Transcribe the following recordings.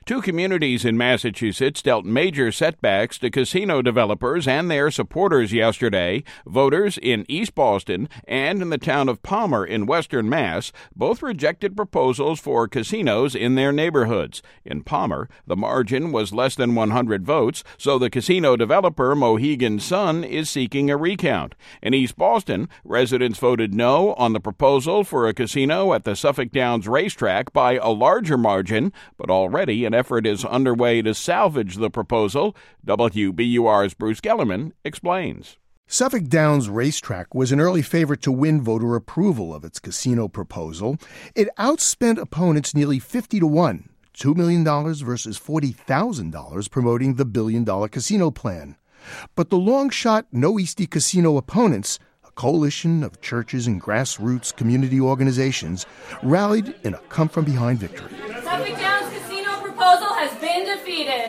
Two communities in Massachusetts dealt major setbacks to casino developers and their supporters yesterday. Voters in East Boston and in the town of Palmer in western Mass both rejected proposals for casinos in their neighborhoods. In Palmer, the margin was less than 100 votes, so the casino developer Mohegan Sun is seeking a recount. In East Boston, residents voted no on the proposal for a casino at the Suffolk Downs racetrack by a larger margin, but already an effort is underway to salvage the proposal. WBUR's Bruce Gellerman explains. Suffolk Downs Racetrack was an early favorite to win voter approval of its casino proposal. It outspent opponents nearly 50-1, $2 million versus $40,000 promoting the billion-dollar casino plan. But the long-shot No Eastie Casino opponents, a coalition of churches and grassroots community organizations, rallied in a come-from-behind victory. Suffolk Downs Casino proposal has been defeated.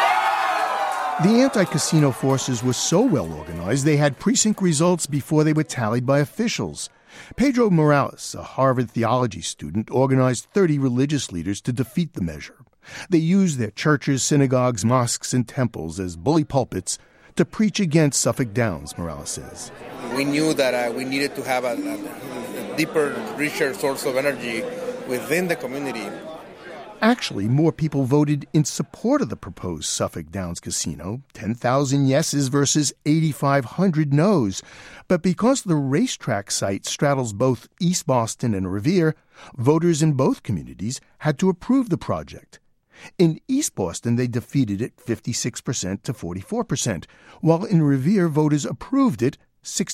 The anti-casino forces were so well organized they had precinct results before they were tallied by officials. Pedro Morales, a Harvard theology student, organized 30 religious leaders to defeat the measure. They used their churches, synagogues, mosques, and temples as bully pulpits to preach against Suffolk Downs, Morales says. We knew that we needed to have a deeper, richer source of energy within the community. Actually, more people voted in support of the proposed Suffolk Downs casino, 10,000 yeses versus 8,500 noes. But because the racetrack site straddles both East Boston and Revere, voters in both communities had to approve the project. In East Boston, they defeated it 56% to 44%, while in Revere, voters approved it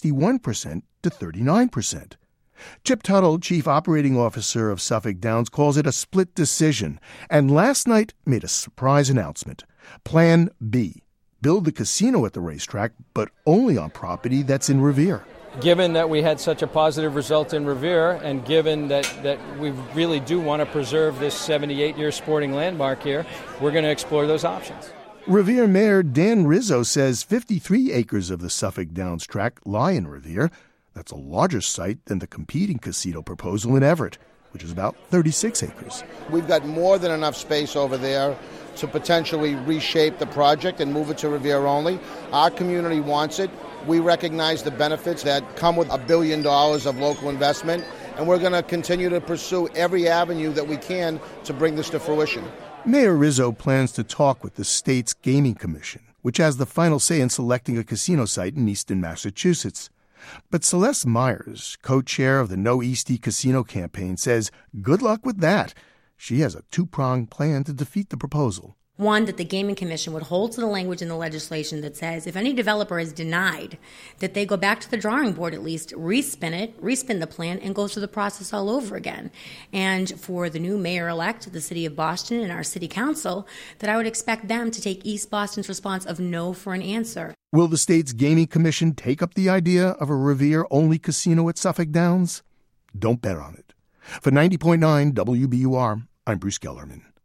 61% to 39%. Chip Tuttle, Chief Operating Officer of Suffolk Downs, calls it a split decision, and last night made a surprise announcement. Plan B. Build the casino at the racetrack, but only on property that's in Revere. Given that we had such a positive result in Revere, and given that we really do want to preserve this 78-year sporting landmark here, we're going to explore those options. Revere Mayor Dan Rizzo says 53 acres of the Suffolk Downs track lie in Revere. That's a larger site than the competing casino proposal in Everett, which is about 36 acres. We've got more than enough space over there to potentially reshape the project and move it to Revere only. Our community wants it. We recognize the benefits that come with $1 billion of local investment, and we're going to continue to pursue every avenue that we can to bring this to fruition. Mayor Rizzo plans to talk with the state's Gaming Commission, which has the final say in selecting a casino site in eastern Massachusetts. But Celeste Myers, co-chair of the No Eastie Casino campaign, says good luck with that. She has a two-pronged plan to defeat the proposal. One, that the Gaming Commission would hold to the language in the legislation that says if any developer is denied, that they go back to the drawing board at least, respin the plan, and go through the process all over again. And for the new mayor-elect of the city of Boston and our city council, that I would expect them to take East Boston's response of no for an answer. Will the state's Gaming Commission take up the idea of a Revere-only casino at Suffolk Downs? Don't bet on it. For 90.9 WBUR, I'm Bruce Gellerman.